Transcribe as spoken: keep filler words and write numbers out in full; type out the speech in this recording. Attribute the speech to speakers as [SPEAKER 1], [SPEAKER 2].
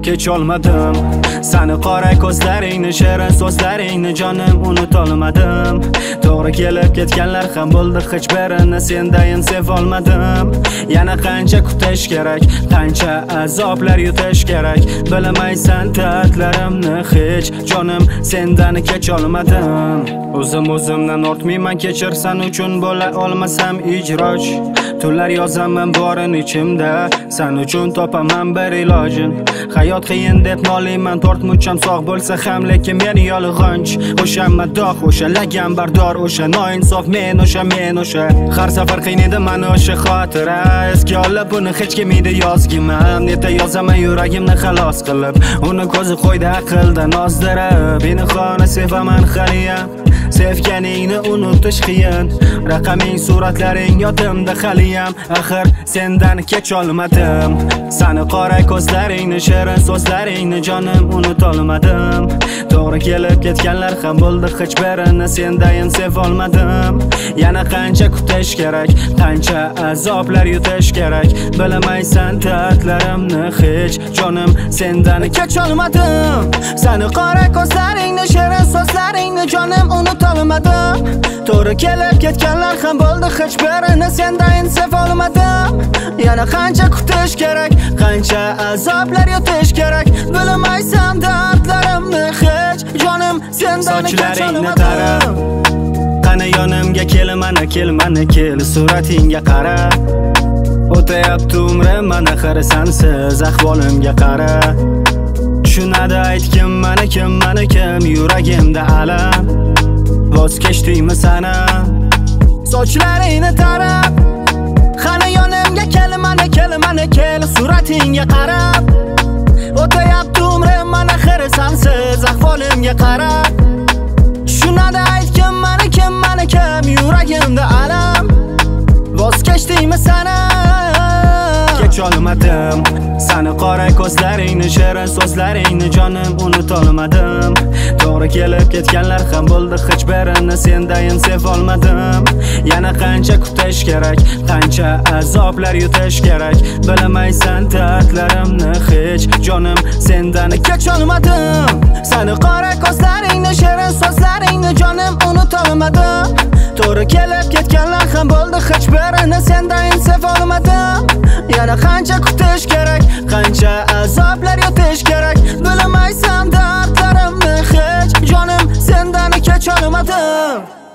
[SPEAKER 1] kecholmadim. Seni qora ko'zlaringni, shirin so'zlaringni jonim unutolmadim. To'g'ri kelib ketganlar ham bo'ldi, hech birini sendayin sevolmadim. Yana qancha kutish kerak, qancha azoblar yutish kerak. Bilmaysan ta'tlarimni hech jonim sendan kecholmadim. O'zim o'zimdan ortmayman, kechirsan uchun bo'la olmasam ijroj. Tunlar yozaman borin ichimda, sen uchun topaman bir ilojin. Hayot qiyin deb noliyman, tortmucham sog' bo'lsa ham, lekin men yolg'onch. O'sha madoh, o'sha lagan bardor, o'sha noinsof men, o'sha men, o'sha. Har safar qiynaydi mani o'sha xotira. Eski olib uni hech kim edi yozgiman. Neta yozaman yuragimni xalos qilib, uni ko'zi qo'ydi aqldan ozdirib. Meni xona sevaman haliyam, sevganingni unutish qiyin. Raqaming, suratlaring yodimda haliyam, axir sendan kecholmadim. Seni qora ko'zlaringni, shirin so'zlaringni jonim unutolmadim. To'g'ri kelib ketganlar ham bo'ldi, hech birini sendayin sevolmadim. Yana qancha kutish kerak, qancha azoblar yutish kerak. Bilmaysan ta'tlarimni hech jonim sendan kecholmadim. Seni qora ko'zlaringni, shirin so'zlaringni jonim unutolmadim. To'g'ri kelib ketganlar ham bo'ldi, hech birini sendayin sevolmadim. Yana qancha kutish kerak, qancha azoblar yutish kerak. Bilmaysan dardlarimni hech jonim sendan kecholmadim. Qani yonimga kel, mana kel, mana kel, suratingga qara. O'tayapti umrim, mana xir sensiz ahvolimga qara. Tushunadi aytkim, mana kim, mana kim, yuragimda alam. Voz kechdingmi sana sochlaringni tarab? Qani yonimga kel, mana kel, mana kel, suratingga qarab. O'tayapti umrim, mana xir sensiz ahvolimga qara. Tushunadi aytkim, mana kim, mana kim, yuragimda alam. Voz kechdingmi sana kecholmadim. Seni qora ko'zlaringni, shirin so'zlaringni jonim unutolmadim. To'g'ri kelib ketganlar ham bo'ldi, hech birini sendayin sevolmadim. Yana qancha kutish kerak, qancha azoblar yutish kerak. Bilmaysan ta'tlarimni hech jonim sendan kecholmadim. Seni qora ko'zlaringni, shirin so'zlaringni jonim unutolmadim. To'g'ri kelib ketganlar ham bo'ldi, hech birini sendayin sevolmadim. Yana qancha kutish kerak, qancha azoblar yutish kerak. Bilmaysan dardlarimni hech jonim sendan kecholmadim.